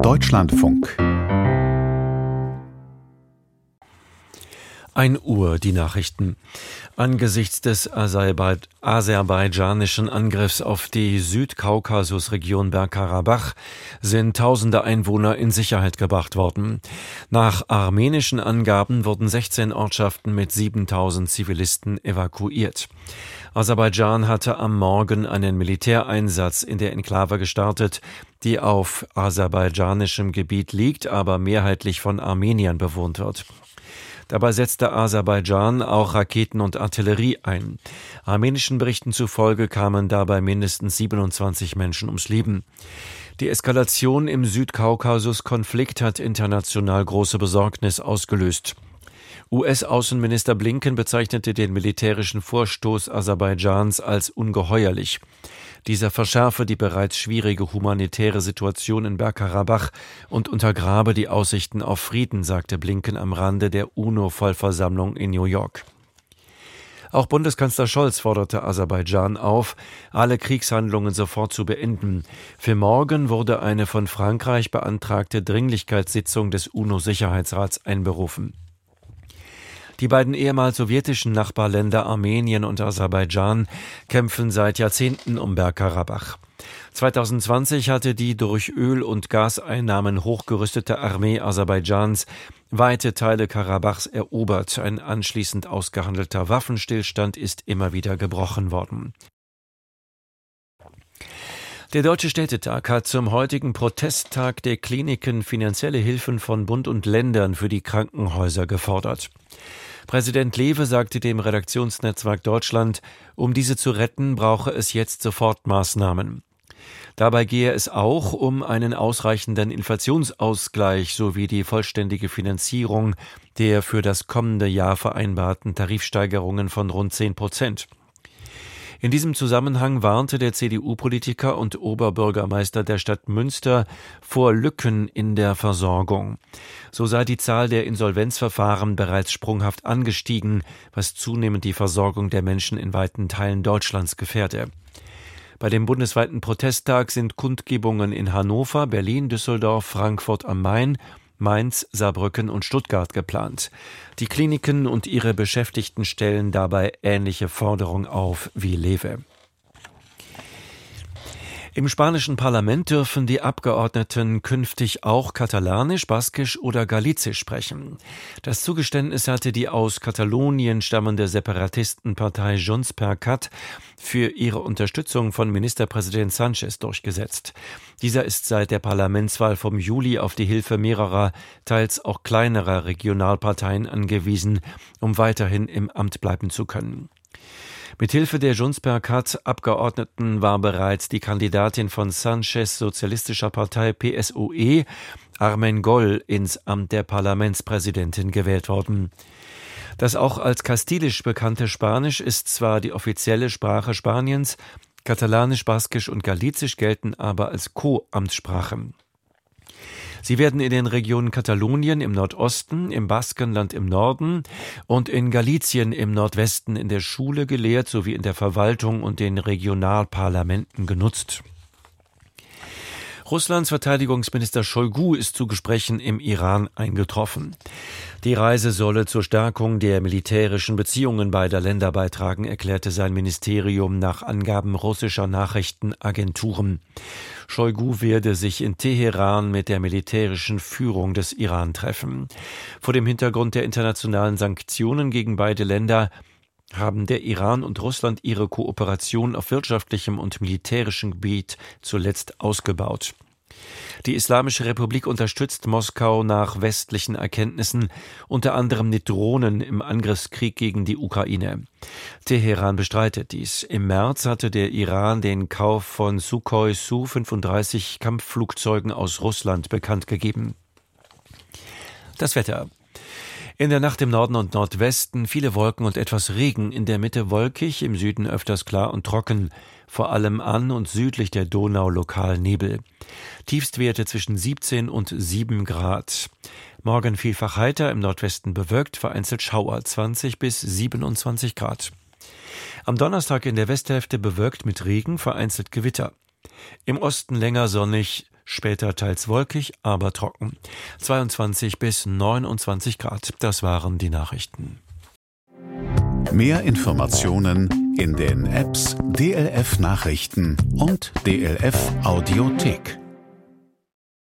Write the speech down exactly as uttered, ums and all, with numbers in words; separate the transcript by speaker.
Speaker 1: Deutschlandfunk.
Speaker 2: ein Uhr die Nachrichten. Angesichts des Aserbai- aserbaidschanischen Angriffs auf die Südkaukasusregion Bergkarabach sind tausende Einwohner in Sicherheit gebracht worden. Nach armenischen Angaben wurden sechzehn Ortschaften mit siebentausend Zivilisten evakuiert. Aserbaidschan hatte am Morgen einen Militäreinsatz in der Enklave gestartet, die auf aserbaidschanischem Gebiet liegt, aber mehrheitlich von Armeniern bewohnt wird. Dabei setzte Aserbaidschan auch Raketen und Artillerie ein. Armenischen Berichten zufolge kamen dabei mindestens siebenundzwanzig Menschen ums Leben. Die Eskalation im Südkaukasus-Konflikt hat international große Besorgnis ausgelöst. U S-Außenminister Blinken bezeichnete den militärischen Vorstoß Aserbaidschans als ungeheuerlich. Dieser verschärfe die bereits schwierige humanitäre Situation in Bergkarabach und untergrabe die Aussichten auf Frieden, sagte Blinken am Rande der UNO-Vollversammlung in New York. Auch Bundeskanzler Scholz forderte Aserbaidschan auf, alle Kriegshandlungen sofort zu beenden. Für morgen wurde eine von Frankreich beantragte Dringlichkeitssitzung des UNO-Sicherheitsrats einberufen. Die beiden ehemals sowjetischen Nachbarländer Armenien und Aserbaidschan kämpfen seit Jahrzehnten um Bergkarabach. zweitausendzwanzig hatte die durch Öl- und Gaseinnahmen hochgerüstete Armee Aserbaidschans weite Teile Karabachs erobert. Ein anschließend ausgehandelter Waffenstillstand ist immer wieder gebrochen worden. Der Deutsche Städtetag hat zum heutigen Protesttag der Kliniken finanzielle Hilfen von Bund und Ländern für die Krankenhäuser gefordert. Präsident Lewe sagte dem Redaktionsnetzwerk Deutschland, um diese zu retten, brauche es jetzt Sofortmaßnahmen. Dabei gehe es auch um einen ausreichenden Inflationsausgleich sowie die vollständige Finanzierung der für das kommende Jahr vereinbarten Tarifsteigerungen von rund zehn Prozent. In diesem Zusammenhang warnte der C D U-Politiker und Oberbürgermeister der Stadt Münster vor Lücken in der Versorgung. So sei die Zahl der Insolvenzverfahren bereits sprunghaft angestiegen, was zunehmend die Versorgung der Menschen in weiten Teilen Deutschlands gefährde. Bei dem bundesweiten Protesttag sind Kundgebungen in Hannover, Berlin, Düsseldorf, Frankfurt am Main, Mainz, Saarbrücken und Stuttgart geplant. Die Kliniken und ihre Beschäftigten stellen dabei ähnliche Forderungen auf wie Lewe. Im spanischen Parlament dürfen die Abgeordneten künftig auch Katalanisch, Baskisch oder Galizisch sprechen. Das Zugeständnis hatte die aus Katalonien stammende Separatistenpartei Junts per Cat für ihre Unterstützung von Ministerpräsident Sánchez durchgesetzt. Dieser ist seit der Parlamentswahl vom Juli auf die Hilfe mehrerer, teils auch kleinerer Regionalparteien angewiesen, um weiterhin im Amt bleiben zu können. Mithilfe der Junts per Cat Abgeordneten war bereits die Kandidatin von Sánchez sozialistischer Partei P S O E, Armengol, ins Amt der Parlamentspräsidentin gewählt worden. Das auch als Kastilisch bekannte Spanisch ist zwar die offizielle Sprache Spaniens, Katalanisch, Baskisch und Galizisch gelten aber als Co-Amtssprachen. Sie werden in den Regionen Katalonien im Nordosten, im Baskenland im Norden und in Galizien im Nordwesten in der Schule gelehrt sowie in der Verwaltung und den Regionalparlamenten genutzt. Russlands Verteidigungsminister Shoigu ist zu Gesprächen im Iran eingetroffen. Die Reise solle zur Stärkung der militärischen Beziehungen beider Länder beitragen, erklärte sein Ministerium nach Angaben russischer Nachrichtenagenturen. Shoigu werde sich in Teheran mit der militärischen Führung des Iran treffen. Vor dem Hintergrund der internationalen Sanktionen gegen beide Länder haben der Iran und Russland ihre Kooperation auf wirtschaftlichem und militärischem Gebiet zuletzt ausgebaut. Die Islamische Republik unterstützt Moskau nach westlichen Erkenntnissen, unter anderem mit Drohnen im Angriffskrieg gegen die Ukraine. Teheran bestreitet dies. Im März hatte der Iran den Kauf von Sukhoi Su fünfunddreißig Kampfflugzeugen aus Russland bekannt gegeben. Das Wetter. In der Nacht im Norden und Nordwesten viele Wolken und etwas Regen, in der Mitte wolkig, im Süden öfters klar und trocken, vor allem an und südlich der Donau lokal Nebel. Tiefstwerte zwischen siebzehn und sieben Grad. Morgen vielfach heiter, im Nordwesten bewölkt, vereinzelt Schauer, zwanzig bis siebenundzwanzig Grad. Am Donnerstag in der Westhälfte bewölkt mit Regen, vereinzelt Gewitter. Im Osten länger sonnig, später teils wolkig, aber trocken. zweiundzwanzig bis neunundzwanzig Grad, das waren die Nachrichten.
Speaker 1: Mehr Informationen in den Apps D L F Nachrichten und D L F Audiothek.